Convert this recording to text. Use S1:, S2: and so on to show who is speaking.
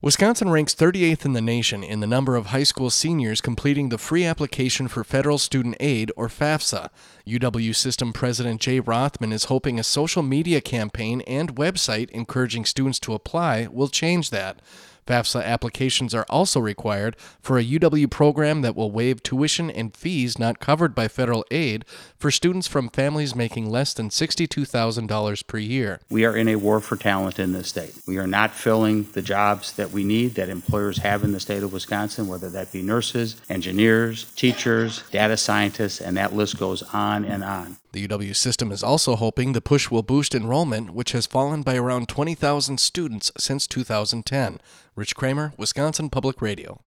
S1: Wisconsin ranks 38th in the nation in the number of high school seniors completing the free application for federal student aid, or FAFSA. UW System President Jay Rothman is hoping a social media campaign and website encouraging students to apply will change that. FAFSA applications are also required for a UW program that will waive tuition and fees not covered by federal aid for students from families making less than $62,000 per year.
S2: We are in a war for talent in this state. We are not filling the jobs that we need, that employers have in the state of Wisconsin, whether that be nurses, engineers, teachers, data scientists, and that list goes on and on.
S1: The UW system is also hoping the push will boost enrollment, which has fallen by around 20,000 students since 2010. Rich Kramer, Wisconsin Public Radio.